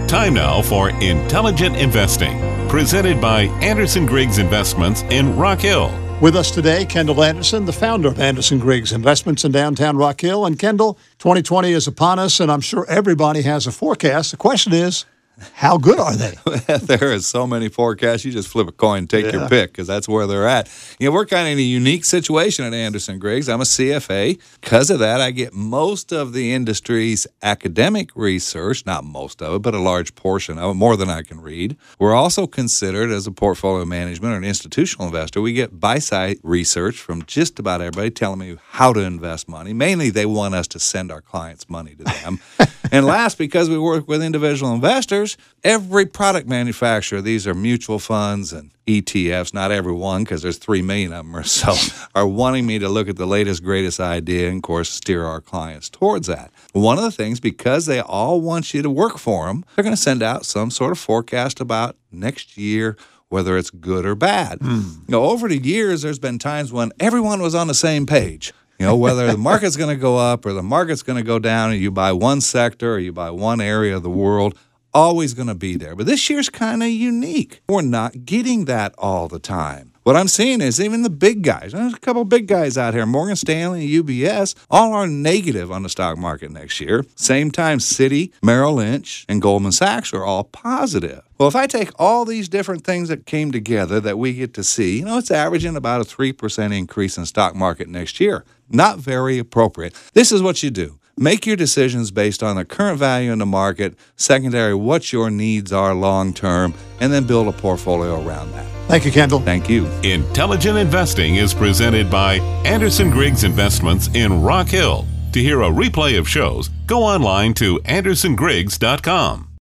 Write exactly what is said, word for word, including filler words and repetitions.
Time now for Intelligent Investing, presented by Anderson Griggs Investments in Rock Hill. With us today, Kendall Anderson, the founder of Anderson Griggs Investments in downtown Rock Hill. And Kendall, twenty twenty is upon us, and I'm sure everybody has a forecast. The question is, how good are they? There are so many forecasts. You just flip a coin, take yeah. your pick, because that's where they're at. You know, we're kind of in a unique situation at Anderson Griggs. I'm a C F A. Because of that, I get most of the industry's academic research, not most of it, but a large portion of it, more than I can read. We're also considered, as a portfolio management or an institutional investor, we get buy-side research from just about everybody telling me how to invest money. Mainly, they want us to send our clients money to them. And last, because we work with individual investors, every product manufacturer, these are mutual funds and E T Fs, not every one because there's three million of them or so, are wanting me to look at the latest, greatest idea and, of course, steer our clients towards that. One of the things, because they all want you to work for them, they're going to send out some sort of forecast about next year, whether it's good or bad. Mm. You know, over the years, there's been times when everyone was on the same page. You know, whether the market's going to go up or the market's going to go down, and you buy one sector or you buy one area of the world, always going to be there. But this year's kind of unique. We're not getting that all the time. What I'm seeing is even the big guys, there's a couple of big guys out here, Morgan Stanley and U B S, all are negative on the stock market next year. Same time, Citi, Merrill Lynch, and Goldman Sachs are all positive. Well, if I take all these different things that came together that we get to see, you know, it's averaging about a three percent increase in the stock market next year. Not very appropriate. This is what you do. Make your decisions based on the current value in the market, secondary, what your needs are long-term, and then build a portfolio around that. Thank you, Kendall. Thank you. Intelligent Investing is presented by Anderson Griggs Investments in Rock Hill. To hear a replay of shows, go online to anderson griggs dot com.